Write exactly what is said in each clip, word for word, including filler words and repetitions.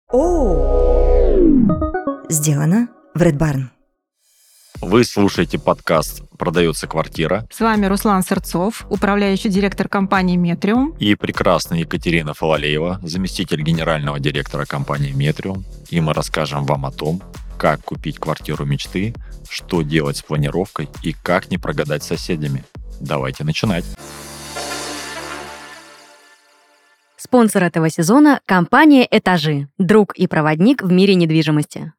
О! Сделано в Red Barn. Вы слушаете подкаст «Продается квартира». С вами Руслан Сырцов, управляющий директор компании «Метриум». И прекрасная Екатерина Фалалеева, заместитель генерального директора компании «Метриум». И мы расскажем вам о том, как купить квартиру мечты, что делать с планировкой и как не прогадать с соседями. Давайте начинать. Спонсор этого сезона – компания «Этажи», друг и проводник в мире недвижимости.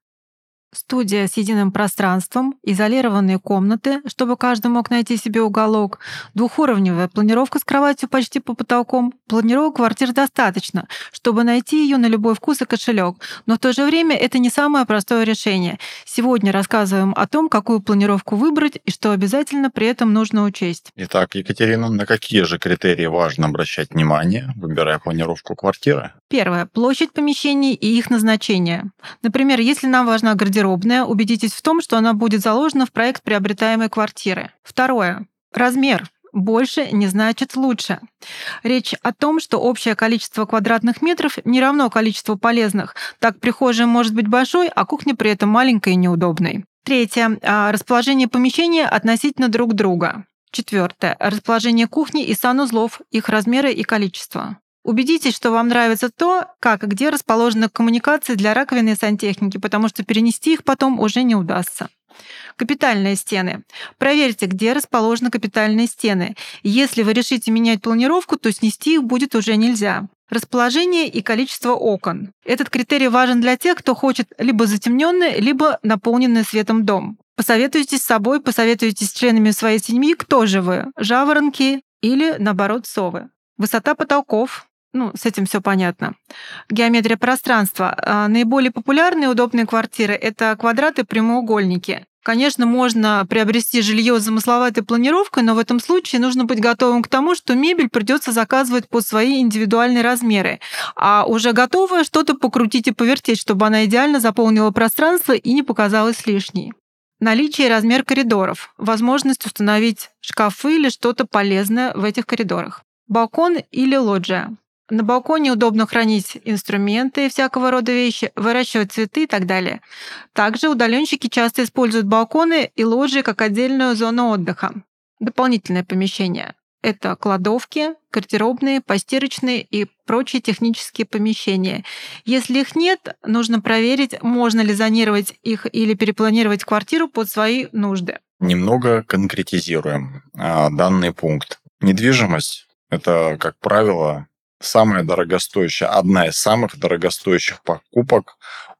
Студия с единым пространством, изолированные комнаты, чтобы каждый мог найти себе уголок, двухуровневая планировка с кроватью почти по потолкам. Планировок квартир достаточно, чтобы найти ее на любой вкус и кошелек, но в то же время это не самое простое решение. Сегодня рассказываем о том, какую планировку выбрать и что обязательно при этом нужно учесть. Итак, Екатерина, на какие же критерии важно обращать внимание, выбирая планировку квартиры? Первое. Площадь помещений и их назначение. Например, если нам важна гардеробная, убедитесь в том, что она будет заложена в проект приобретаемой квартиры. Второе. Размер. Больше не значит лучше. Речь о том, что общее количество квадратных метров не равно количеству полезных. Так, прихожая может быть большой, а кухня при этом маленькой и неудобной. Третье. Расположение помещения относительно друг друга. Четвертое. Расположение кухни и санузлов, их размеры и количество. Убедитесь, что вам нравится то, как и где расположены коммуникации для раковины и сантехники, потому что перенести их потом уже не удастся. Капитальные стены. Проверьте, где расположены капитальные стены. Если вы решите менять планировку, то снести их будет уже нельзя. Расположение и количество окон. Этот критерий важен для тех, кто хочет либо затемненный, либо наполненный светом дом. Посоветуйтесь с собой, посоветуйтесь с членами своей семьи, кто же вы, жаворонки или, наоборот, совы. Высота потолков. Ну, с этим все понятно. Геометрия пространства. Наиболее популярные и удобные квартиры – это квадраты, прямоугольники. Конечно, можно приобрести жилье с замысловатой планировкой, но в этом случае нужно быть готовым к тому, что мебель придется заказывать под свои индивидуальные размеры, а уже готовое что-то покрутить и повертеть, чтобы она идеально заполнила пространство и не показалась лишней. Наличие и размер коридоров. Возможность установить шкафы или что-то полезное в этих коридорах. Балкон или лоджия. На балконе удобно хранить инструменты и всякого рода вещи, выращивать цветы и так далее. Также удаленщики часто используют балконы и лоджии как отдельную зону отдыха. Дополнительное помещение. Это кладовки, гардеробные, постирочные и прочие технические помещения. Если их нет, нужно проверить, можно ли зонировать их или перепланировать квартиру под свои нужды. Немного конкретизируем а, данный пункт. Недвижимость – это, как правило, самая дорогостоящая, одна из самых дорогостоящих покупок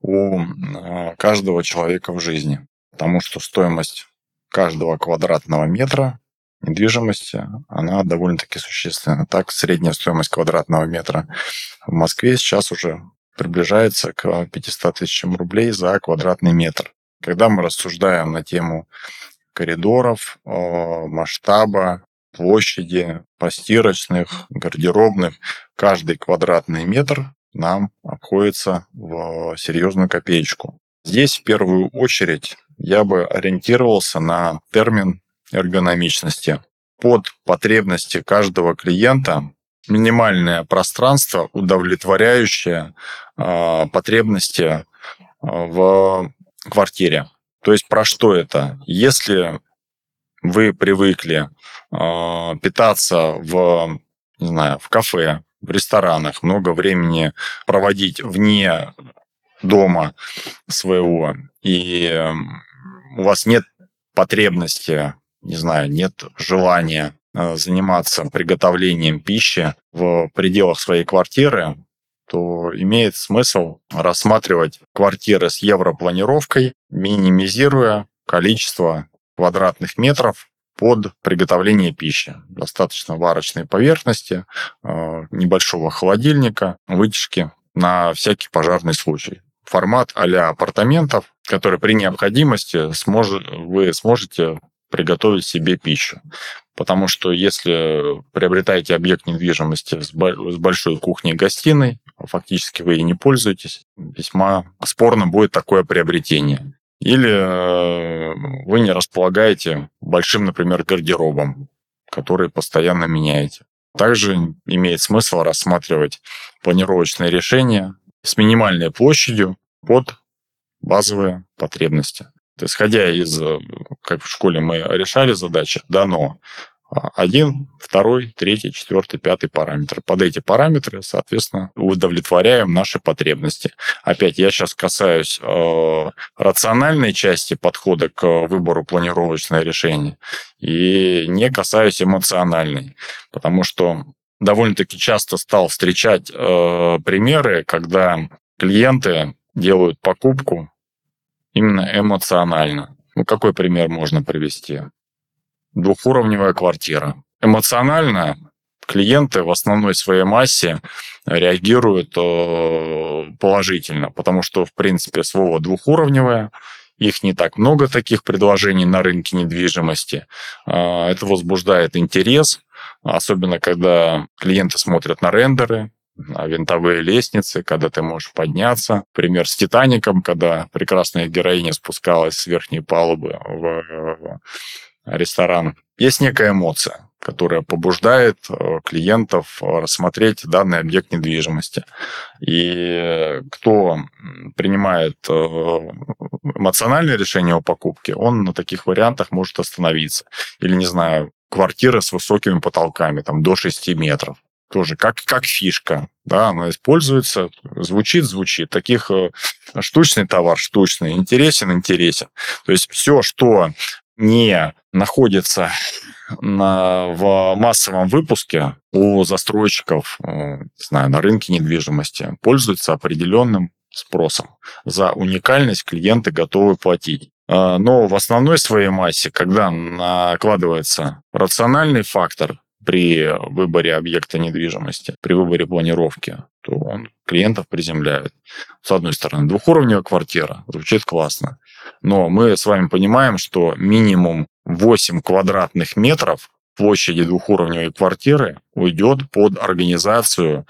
у каждого человека в жизни. Потому что стоимость каждого квадратного метра недвижимости, она довольно-таки существенна. Так, средняя стоимость квадратного метра в Москве сейчас уже приближается к пятьсот тысячам рублей за квадратный метр. Когда мы рассуждаем на тему коридоров, масштаба, площади, постирочных, гардеробных, каждый квадратный метр нам обходится в серьезную копеечку. Здесь в первую очередь я бы ориентировался на термин эргономичности. Под потребности каждого клиента минимальное пространство, удовлетворяющее э, потребности э, в квартире. То есть про что это? Если вы привыкли э, питаться в, не знаю, в кафе, в ресторанах, много времени проводить вне дома своего, и у вас нет потребности, не знаю, нет желания э, заниматься приготовлением пищи в пределах своей квартиры, то имеет смысл рассматривать квартиры с европланировкой, минимизируя количество квадратных метров под приготовление пищи. Достаточно варочной поверхности, небольшого холодильника, вытяжки на всякий пожарный случай. Формат а-ля апартаментов, который при необходимости сможет, вы сможете приготовить себе пищу. Потому что если приобретаете объект недвижимости с большой кухней-гостиной, фактически вы ей не пользуетесь, весьма спорно будет такое приобретение. Или вы не располагаете большим, например, гардеробом, который постоянно меняете. Также имеет смысл рассматривать планировочные решения с минимальной площадью под базовые потребности. То есть, исходя из, как в школе мы решали задачи, дано один, второй, третий, четвертый, пятый параметр. Под эти параметры, соответственно, удовлетворяем наши потребности. Опять, я сейчас касаюсь э, рациональной части подхода к выбору планировочного решения и не касаюсь эмоциональной, потому что довольно-таки часто стал встречать э, примеры, когда клиенты делают покупку именно эмоционально. Ну, какой пример можно привести? Двухуровневая квартира. Эмоционально клиенты в основной своей массе реагируют положительно, потому что, в принципе, слово «двухуровневая», их не так много, таких предложений на рынке недвижимости. Это возбуждает интерес, особенно когда клиенты смотрят на рендеры, на винтовые лестницы, когда ты можешь подняться. Пример с «Титаником», когда прекрасная героиня спускалась с верхней палубы в ресторан. Есть некая эмоция, которая побуждает клиентов рассмотреть данный объект недвижимости. И кто принимает эмоциональное решение о покупке, он на таких вариантах может остановиться. Или, не знаю, квартира с высокими потолками, там, до шести метров. Тоже как, как фишка, да, она используется, звучит, звучит. Таких штучный товар, штучный, интересен, интересен. То есть все, что не находится на, в массовом выпуске у застройщиков, не знаю, на рынке недвижимости, пользуется определенным спросом. За уникальность клиенты готовы платить. Но в основной своей массе, когда накладывается рациональный фактор при выборе объекта недвижимости, при выборе планировки, то он клиентов приземляет. С одной стороны, двухуровневая квартира звучит классно, но мы с вами понимаем, что минимум восемь квадратных метров площади двухуровневой квартиры уйдет под организацию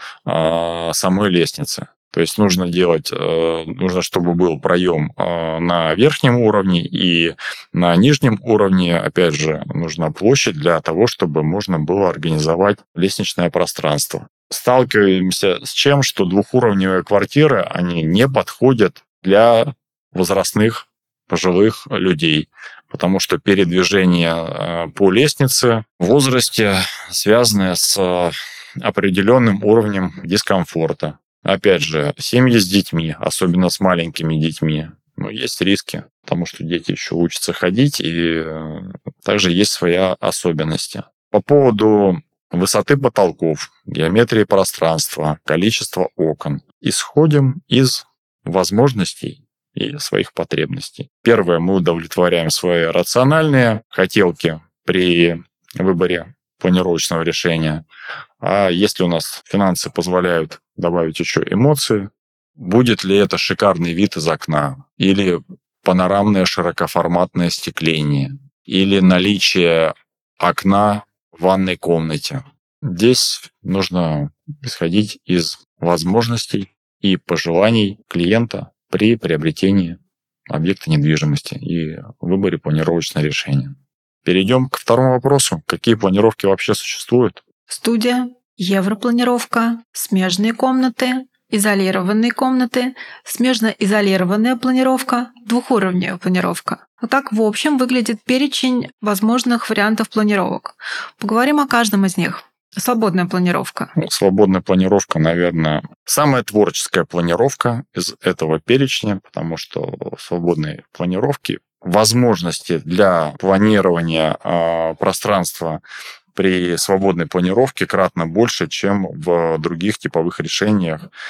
э, самой лестницы. То есть нужно делать, э, нужно, чтобы был проем э, на верхнем уровне и на нижнем уровне, опять же, нужна площадь для того, чтобы можно было организовать лестничное пространство. Сталкиваемся с чем, что двухуровневые квартиры, они не подходят для возрастных пожилых людей, потому что передвижение по лестнице в возрасте связано с определенным уровнем дискомфорта. Опять же, семьи с детьми, особенно с маленькими детьми, ну, есть риски, потому что дети еще учатся ходить, и также есть свои особенности. По поводу высоты потолков, геометрии пространства, количества окон. Исходим из возможностей и своих потребностей. Первое, мы удовлетворяем свои рациональные хотелки при выборе планировочного решения. А если у нас финансы позволяют добавить еще эмоции, будет ли это шикарный вид из окна, или панорамное широкоформатное остекление, или наличие окна в ванной комнате. Здесь нужно исходить из возможностей и пожеланий клиента при приобретении объекта недвижимости и выборе планировочного решения. Перейдем к второму вопросу. Какие планировки вообще существуют? Студия, европланировка, смежные комнаты, изолированные комнаты, смежно-изолированная планировка, двухуровневая планировка. Вот так в общем выглядит перечень возможных вариантов планировок. Поговорим о каждом из них. Свободная планировка. Свободная планировка, наверное, самая творческая планировка из этого перечня, потому что в свободной планировке возможности для планирования э, пространства при свободной планировке кратно больше, чем в других типовых решениях, э,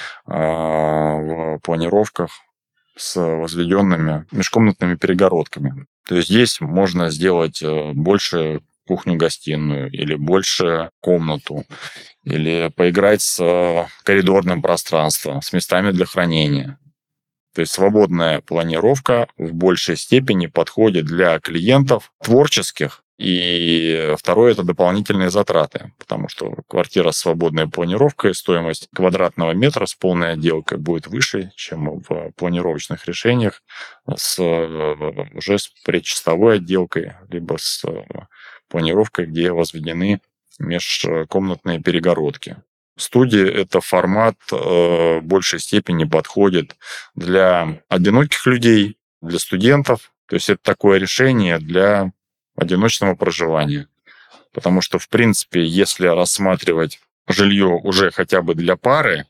в планировках с возведенными межкомнатными перегородками. То есть здесь можно сделать больше кухню-гостиную, или больше комнату, или поиграть с коридорным пространством, с местами для хранения. То есть свободная планировка в большей степени подходит для клиентов творческих. И второе – это дополнительные затраты, потому что квартира с свободной планировкой, стоимость квадратного метра с полной отделкой будет выше, чем в планировочных решениях с, уже с предчистовой отделкой, либо с планировкой, где возведены межкомнатные перегородки. Студия – это формат в большей степени подходит для одиноких людей, для студентов. То есть это такое решение для одиночного проживания. Потому что, в принципе, если рассматривать жилье уже хотя бы для пары,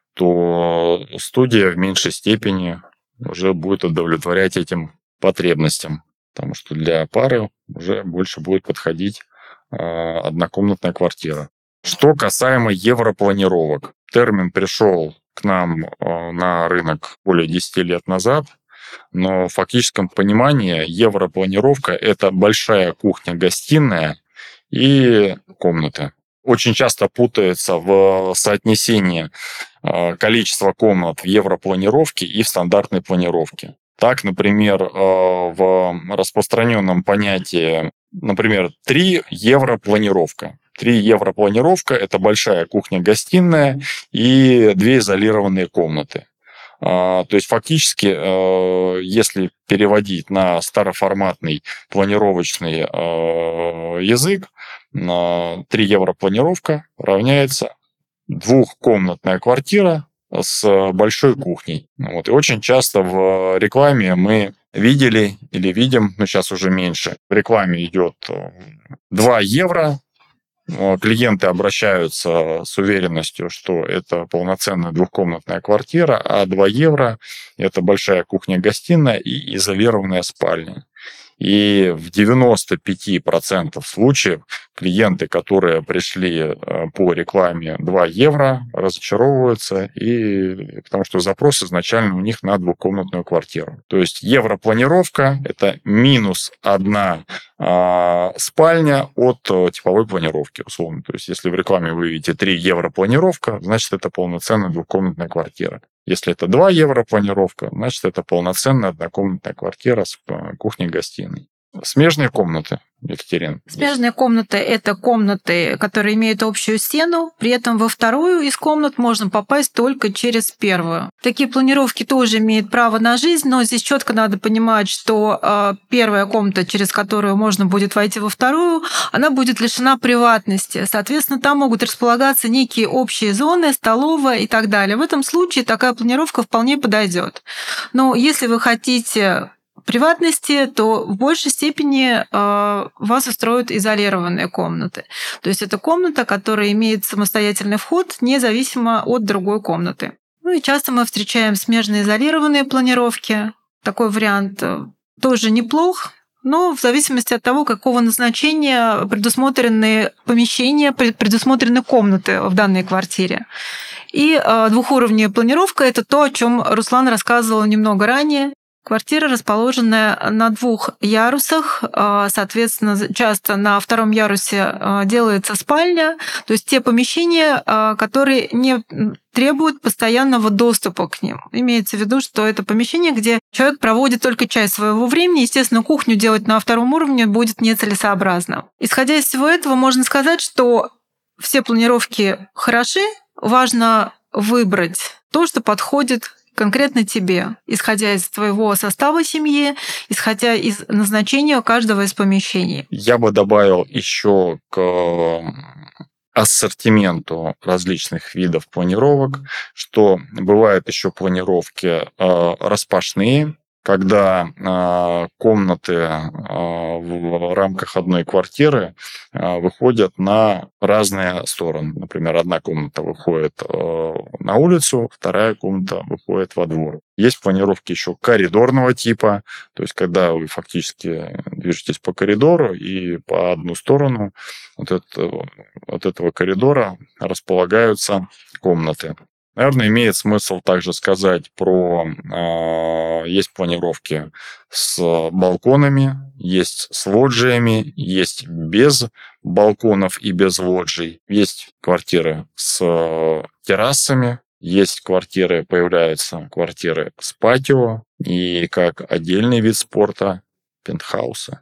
то студия в меньшей степени уже будет удовлетворять этим потребностям. Потому что для пары уже больше будет подходить однокомнатная квартира. Что касаемо европланировок. Термин пришел к нам на рынок более десяти лет назад, но в фактическом понимании европланировка – это большая кухня-гостиная и комната. Очень часто путается в соотнесении количества комнат в европланировке и в стандартной планировке. Так, например, в распространенном понятии, например, три евро планировка. три евро планировка – это большая кухня-гостиная и две изолированные комнаты. То есть фактически, если переводить на староформатный планировочный язык, три евро планировка равняется двухкомнатная квартира с большой кухней. Вот. И очень часто в рекламе мы видели или видим, но сейчас уже меньше, в рекламе идет два евро, клиенты обращаются с уверенностью, что это полноценная двухкомнатная квартира, а два евро – это большая кухня-гостиная и изолированная спальня. И в девяноста пяти процентах случаев клиенты, которые пришли по рекламе два евро, разочаровываются, и... потому что запрос изначально у них на двухкомнатную квартиру. То есть европланировка – это минус одна а, спальня от типовой планировки, условно. То есть если в рекламе вы видите три евро планировка, значит, это полноценная двухкомнатная квартира. Если это два евро планировка, значит, это полноценная однокомнатная квартира с кухней-гостиной. Смежные комнаты, Екатерина. Смежные комнаты – это комнаты, которые имеют общую стену, при этом во вторую из комнат можно попасть только через первую. Такие планировки тоже имеют право на жизнь, но здесь четко надо понимать, что первая комната, через которую можно будет войти во вторую, она будет лишена приватности. Соответственно, там могут располагаться некие общие зоны, столовая и так далее. В этом случае такая планировка вполне подойдет. Но если вы хотите приватности, то в большей степени э, вас устроят изолированные комнаты. То есть это комната, которая имеет самостоятельный вход, независимо от другой комнаты. Ну и часто мы встречаем смежные изолированные планировки. Такой вариант тоже неплох, но в зависимости от того, какого назначения предусмотрены помещения, предусмотрены комнаты в данной квартире. И э, двухуровневая планировка – это то, о чем Руслан рассказывал немного ранее. Квартира, расположенная на двух ярусах, соответственно, часто на втором ярусе делается спальня, то есть те помещения, которые не требуют постоянного доступа к ним. Имеется в виду, что это помещение, где человек проводит только часть своего времени. Естественно, кухню делать на втором уровне будет нецелесообразно. Исходя из всего этого, можно сказать, что все планировки хороши, важно выбрать то, что подходит конкретно тебе, исходя из твоего состава семьи, исходя из назначения каждого из помещений. Я бы добавил еще к ассортименту различных видов планировок, что бывают еще планировки распашные, когда э, комнаты э, в рамках одной квартиры э, выходят на разные стороны. Например, одна комната выходит э, на улицу, вторая комната выходит во двор. Есть планировки еще коридорного типа, то есть когда вы фактически движетесь по коридору, и по одну сторону вот, это, вот этого коридора располагаются комнаты. Наверное, имеет смысл также сказать про... Э, есть планировки с балконами, есть с лоджиями, есть без балконов и без лоджий. Есть квартиры с террасами, есть квартиры, появляются квартиры с патио и как отдельный вид спорта пентхаусы.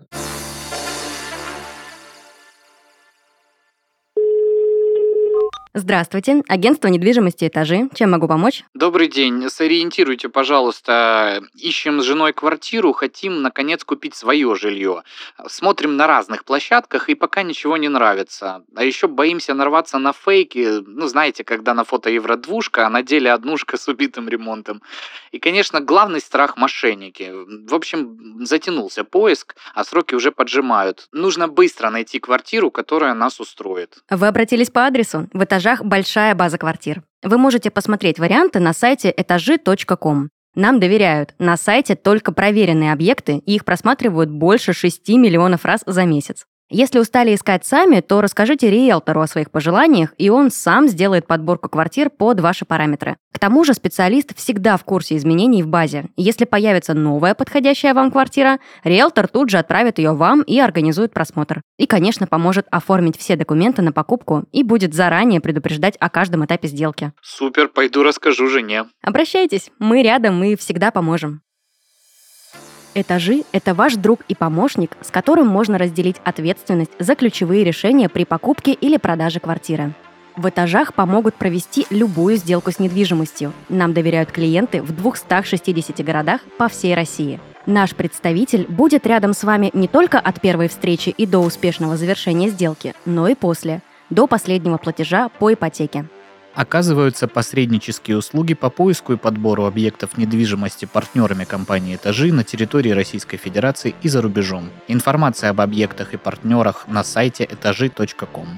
Здравствуйте, агентство недвижимости «Этажи». Чем могу помочь? Добрый день. Сориентируйте, пожалуйста. Ищем с женой квартиру, хотим, наконец, купить свое жилье. Смотрим на разных площадках, и пока ничего не нравится. А еще боимся нарваться на фейки. Ну, знаете, когда на фото евродвушка, а на деле однушка с убитым ремонтом. И, конечно, главный страх – мошенники. В общем, затянулся поиск, а сроки уже поджимают. Нужно быстро найти квартиру, которая нас устроит. Вы обратились по адресу. В «Этажах» большая база квартир. Вы можете посмотреть варианты на сайте этажи точка ком. Нам доверяют. На сайте только проверенные объекты, и их просматривают больше шести миллионов раз за месяц. Если устали искать сами, то расскажите риэлтору о своих пожеланиях, и он сам сделает подборку квартир под ваши параметры. К тому же специалист всегда в курсе изменений в базе. Если появится новая подходящая вам квартира, риэлтор тут же отправит ее вам и организует просмотр. И, конечно, поможет оформить все документы на покупку и будет заранее предупреждать о каждом этапе сделки. Супер, пойду расскажу жене. Обращайтесь, мы рядом и всегда поможем. «Этажи» — это ваш друг и помощник, с которым можно разделить ответственность за ключевые решения при покупке или продаже квартиры. В «Этажах» помогут провести любую сделку с недвижимостью. Нам доверяют клиенты в двухстах шестидесяти городах по всей России. Наш представитель будет рядом с вами не только от первой встречи и до успешного завершения сделки, но и после, до последнего платежа по ипотеке. Оказываются посреднические услуги по поиску и подбору объектов недвижимости партнерами компании «Этажи» на территории Российской Федерации и за рубежом. Информация об объектах и партнерах на сайте этажи точка ком.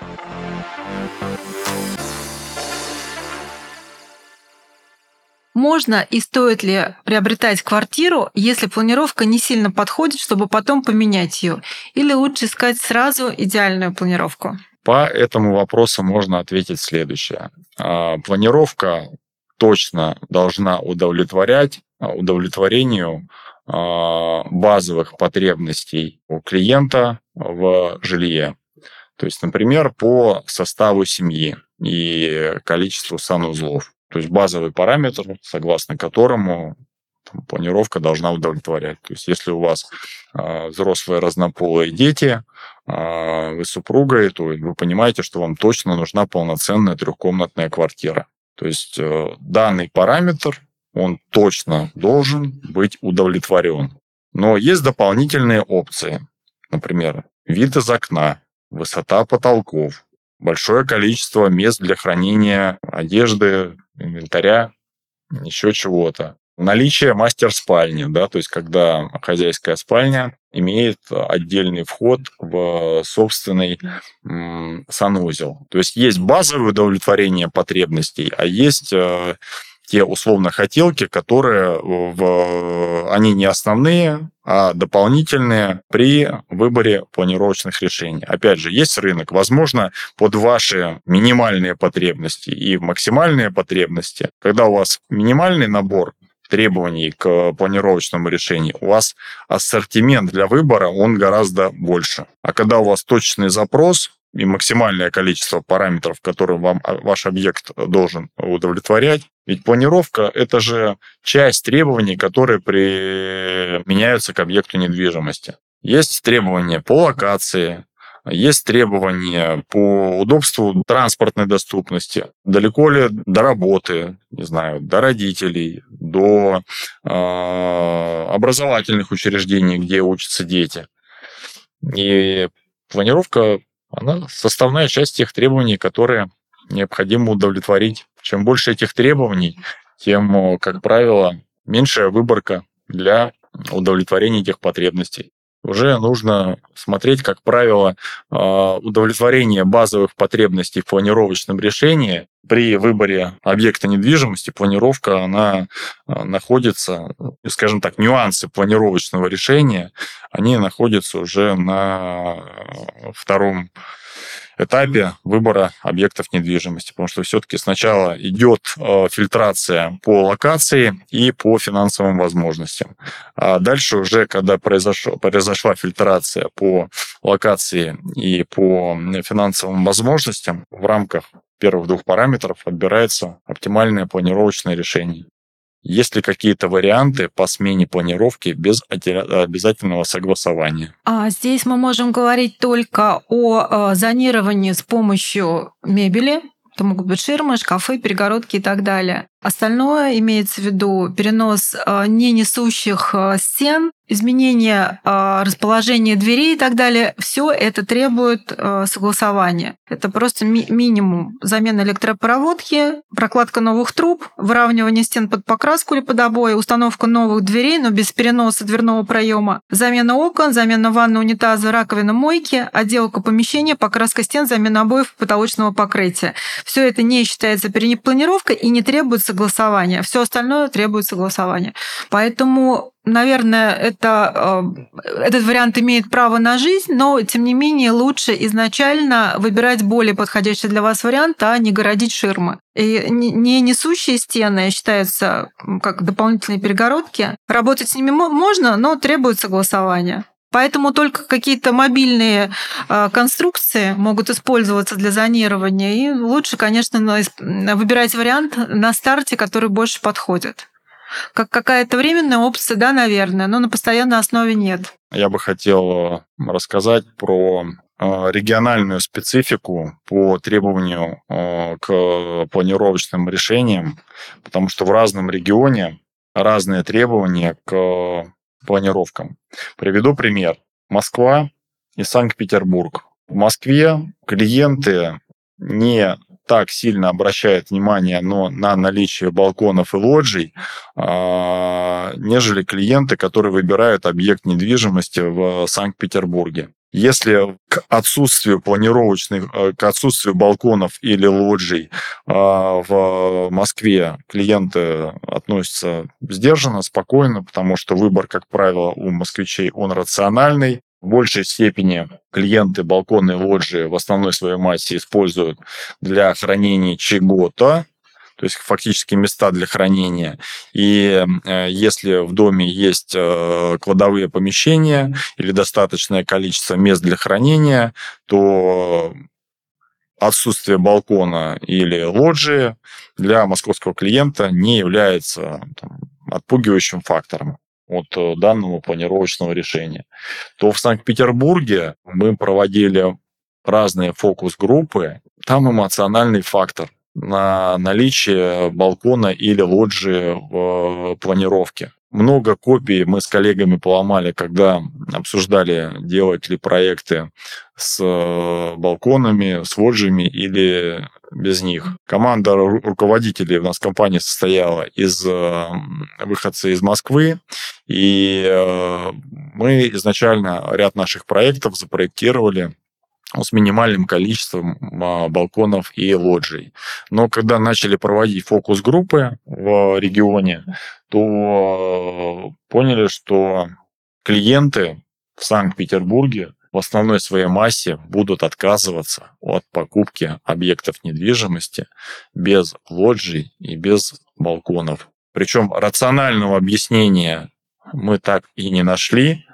Можно и стоит ли приобретать квартиру, если планировка не сильно подходит, чтобы потом поменять ее? Или лучше искать сразу идеальную планировку? По этому вопросу можно ответить следующее. Планировка точно должна удовлетворять удовлетворению базовых потребностей у клиента в жилье. То есть, например, по составу семьи и количеству санузлов. То есть базовый параметр, согласно которому там, планировка должна удовлетворять. То есть если у вас э, взрослые разнополые дети, э, вы с супругой, то вы понимаете, что вам точно нужна полноценная трехкомнатная квартира. То есть э, данный параметр, он точно должен быть удовлетворен. Но есть дополнительные опции. Например, вид из окна, высота потолков, большое количество мест для хранения одежды, инвентаря, еще чего-то. Наличие мастер-спальни, да, то есть когда хозяйская спальня имеет отдельный вход в собственный м, санузел. То есть есть базовое удовлетворение потребностей, а есть э, те условно хотелки, которые в, они не основные, а дополнительные при выборе планировочных решений. Опять же, есть рынок. Возможно, под ваши минимальные потребности и максимальные потребности, когда у вас минимальный набор требований к планировочному решению, у вас ассортимент для выбора, он гораздо больше. А когда у вас точный запрос и максимальное количество параметров, которые вам ваш объект должен удовлетворять, ведь планировка – это же часть требований, которые применяются к объекту недвижимости. Есть требования по локации, есть требования по удобству транспортной доступности. Далеко ли до работы, не знаю, до родителей, до э, образовательных учреждений, где учатся дети. И планировка, она составная часть тех требований, которые необходимо удовлетворить. Чем больше этих требований, тем, как правило, меньшая выборка для удовлетворения этих потребностей. Уже нужно смотреть, как правило, удовлетворение базовых потребностей в планировочном решении. При выборе объекта недвижимости планировка, она находится, скажем так, нюансы планировочного решения, они находятся уже на втором этапе выбора объектов недвижимости, потому что все-таки сначала идет фильтрация по локации и по финансовым возможностям. А дальше уже, когда произошло, произошла фильтрация по локации и по финансовым возможностям, в рамках первых двух параметров отбирается оптимальное планировочное решение. Есть ли какие-то варианты по смене планировки без обязательного согласования? А здесь мы можем говорить только о зонировании с помощью мебели, Это могут быть ширмы, шкафы, перегородки и так далее. Остальное имеется в виду перенос не несущих стен, изменение расположения дверей и так далее. Все это требует согласования. Это просто ми- минимум. Замена электропроводки, прокладка новых труб, выравнивание стен под покраску или под обои, установка новых дверей, но без переноса дверного проема, замена окон, замена ванны, унитаза, раковины, мойки, отделка помещения, покраска стен, замена обоев и потолочного покрытия. Все это не считается перепланировкой и не требует согласования. Все остальное требует согласования. Поэтому, наверное, это, этот вариант имеет право на жизнь, но, тем не менее, лучше изначально выбирать более подходящий для вас вариант, а не городить ширмы. И не несущие стены считаются как дополнительные перегородки. Работать с ними можно, но требует согласования. Поэтому только какие-то мобильные конструкции могут использоваться для зонирования. И лучше, конечно, выбирать вариант на старте, который больше подходит. Как какая-то временная опция, да, наверное, но на постоянной основе нет. Я бы хотел рассказать про региональную специфику по требованию к планировочным решениям, потому что в разном регионе разные требования к планировкам. Приведу пример. Москва и Санкт-Петербург. В Москве клиенты не так сильно обращают внимание но на наличие балконов и лоджий, нежели клиенты, которые выбирают объект недвижимости в Санкт-Петербурге. Если к отсутствию планировочных, к отсутствию балконов или лоджий в Москве клиенты относятся сдержанно, спокойно, потому что выбор, как правило, у москвичей, он рациональный. В большей степени клиенты балконы и лоджии в основной своей массе используют для хранения чего-то, то есть фактически места для хранения. И если в доме есть кладовые помещения или достаточное количество мест для хранения, то отсутствие балкона или лоджии для московского клиента не является там отпугивающим фактором от данного планировочного решения. То в Санкт-Петербурге мы проводили разные фокус-группы, там эмоциональный фактор на наличие балкона или лоджии в планировке. Много копий мы с коллегами поломали, когда обсуждали, делать ли проекты с балконами, с лоджиями или без них. Команда руководителей у нас в компании состояла из выходцев из Москвы, и мы изначально ряд наших проектов запроектировали с минимальным количеством балконов и лоджий. Но когда начали проводить фокус-группы в регионе, то поняли, что клиенты в Санкт-Петербурге в основной своей массе будут отказываться от покупки объектов недвижимости без лоджий и без балконов. Причем рационального объяснения мы так и не нашли,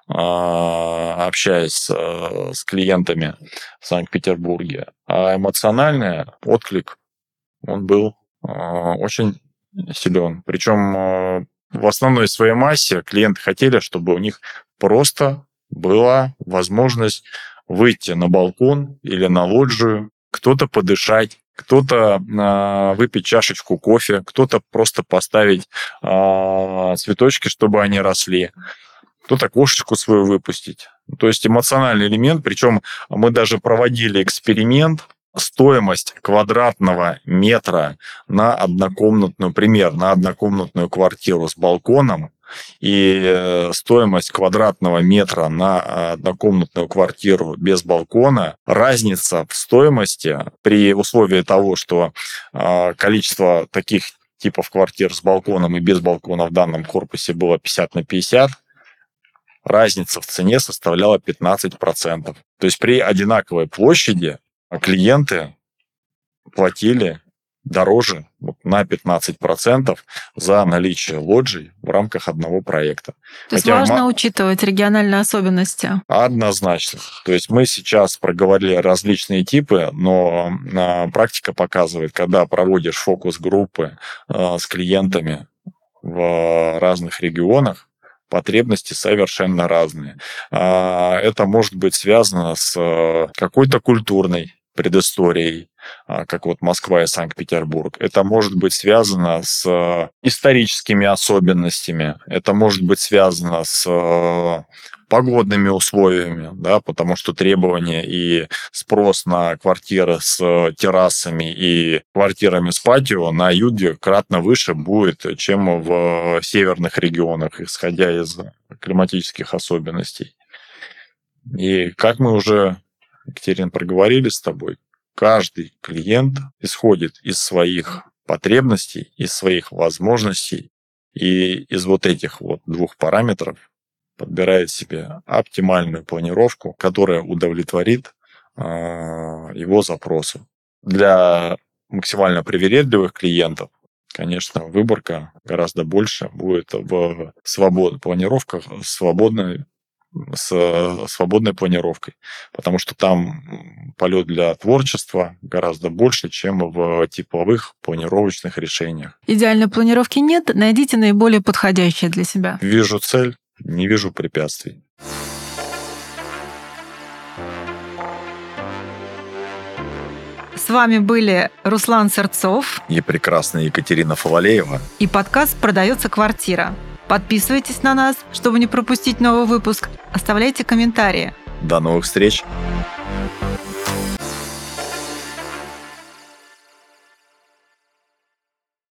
общаясь с, с клиентами в Санкт-Петербурге. А эмоциональный отклик, он был очень силен. Причем в основной своей массе клиенты хотели, чтобы у них просто была возможность выйти на балкон или на лоджию, кто-то подышать, кто-то э, выпить чашечку кофе, кто-то просто поставить э, цветочки, чтобы они росли, кто-то кошечку свою выпустить. То есть эмоциональный элемент, причем мы даже проводили эксперимент, стоимость квадратного метра на однокомнатную, пример, на однокомнатную квартиру с балконом и стоимость квадратного метра на однокомнатную квартиру без балкона, разница в стоимости при условии того, что количество таких типов квартир с балконом и без балкона в данном корпусе было пятьдесят на пятьдесят, разница в цене составляла пятнадцать процентов. То есть при одинаковой площади клиенты платили дороже на пятнадцать процентов за наличие лоджий в рамках одного проекта. То есть Хотя важно ма... учитывать региональные особенности. Однозначно. То есть мы сейчас проговорили различные типы, но практика показывает, когда проводишь фокус-группы с клиентами в разных регионах, потребности совершенно разные. Это может быть связано с какой-то культурной предысторией, как вот Москва и Санкт-Петербург. Это может быть связано с историческими особенностями, это может быть связано с погодными условиями, да, потому что требования и спрос на квартиры с террасами и квартирами с патио на юге кратно выше будет, чем в северных регионах, исходя из климатических особенностей. И как мы уже, Екатерина, проговорили с тобой, каждый клиент исходит из своих потребностей, из своих возможностей, и из вот этих вот двух параметров подбирает себе оптимальную планировку, которая удовлетворит э, его запросу. Для максимально привередливых клиентов, конечно, выборка гораздо больше будет в свобод... планировках свободной, с свободной планировкой, потому что там полет для творчества гораздо больше, чем в типовых планировочных решениях. Идеальной планировки нет, найдите наиболее подходящее для себя. Вижу цель, не вижу препятствий. С вами были Руслан Сырцов И прекрасная Екатерина Фалалеева. и подкаст «Продается квартира». Подписывайтесь на нас, чтобы не пропустить новый выпуск. Оставляйте комментарии. До новых встреч!